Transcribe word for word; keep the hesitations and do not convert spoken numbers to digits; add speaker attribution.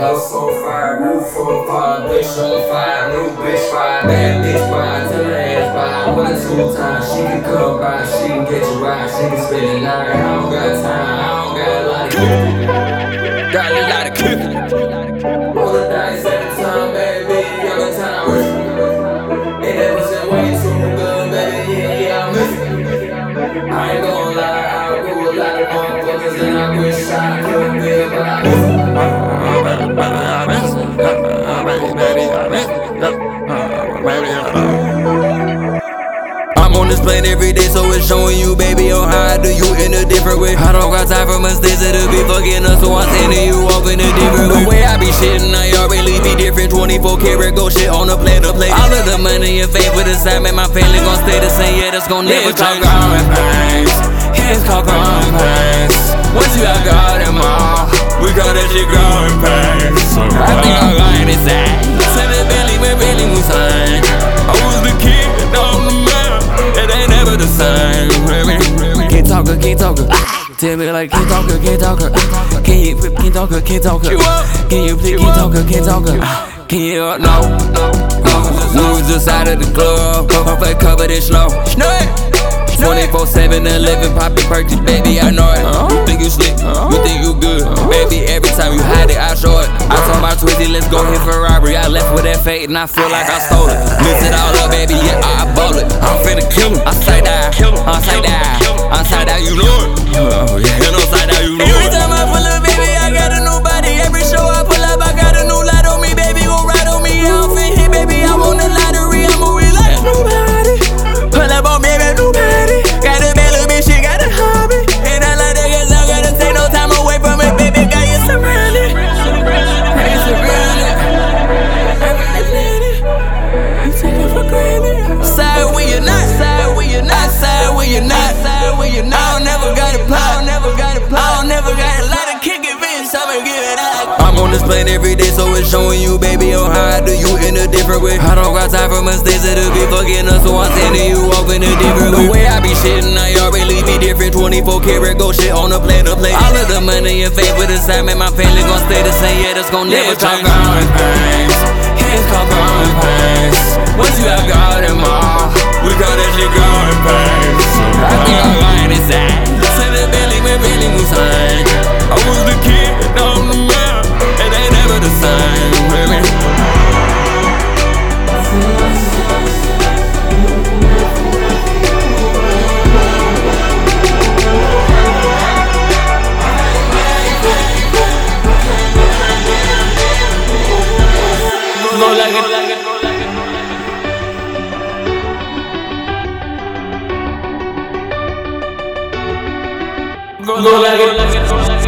Speaker 1: House on fire, roof on fire, bitch on fire, new bitch fire, bad bitch fire, tell her ass by one or two times. She can come by, she can get you right, she can spend the night. I don't got time, I don't got a lot of cooking. Got a lot of cooking. Roll the dice every time, baby, every time. And that was that way too good, baby, yeah, yeah, I miss it. I ain't gonna lie, I grew a lot of motherfuckers and I wish I could be, but I miss it. I'm on this plane every day, so it's showing you, baby, on how I do you in a different way. I don't got time for mistakes that'll be fucking up, so I'm sending you off in a different way. The way I be shitting, I already be different. twenty-four karat gold shit on the plate to play. All of the money and fame for the side, man, my family gon' stay the same. Yeah, that's gon' never change. Growing pains, it's called growing pains. Once you got got them all, we call that shit growing pains. I think I'm lying inside. Send the belly when belly was signed. I was the kid on the map, it ain't never the same. Can't talk her, can't talk her. Tell me like can't talk her, can't talk her. Can you can't talk her, can't talk her. Can you please can't talk her, can't talk her. Can you uh, no? We was just out of the club, cover cover this slow. twenty-four seven, eleven, poppin' perky, baby, I know it. You think you slick, you think you good, baby, every time you hide it, I show it. I told my Twizzy, let's go hit Ferrari. I left with that fate and I feel like I stole it. Mix it all up, baby, yeah, I bowl it. I'm finna kill him, I say that, I say that, I say that, you know it. Oh, yeah, you know, say that, you know it. Every time I pull up, baby, I got a new body. Every show I pull up, I got a new light on me, baby, gon' ride on me. I don't fit hit, baby, I want the lottery, I'ma real like nobody. Pull up on me, baby, nobody. Got a bad little bitch, she got a hobby. And I like that, cause I gotta take no time away from it, baby, got you surrounded. You surrounded. I really planned it. You take it for granted. Side where you're not, side where you're not, side where you're not, side where you're not. I don't never got a pop, I don't never got a pop, I don't never got a lot of kick it, bitch, I'ma give it out. I'm on this plane every day, so it's showing you, baby, on how I do you in a different way. I don't got time for mistakes that'll be fucking up, so I'm sending you off in a different way. The way I be shitting, I already be different. twenty-four karat gold shit on the plate to play. All of the money and fame for the side, man, my family gon' stay the same. Yeah, that's gon' never change. Growing pains, it's called growing pains. Once you have got them all, we call that shit growing pains. I think I'm lying inside. Send the belly when belly was signed. I was the kid on the map, it ain't never the same, baby. Go like it, like it, go like it. Go like it, like it.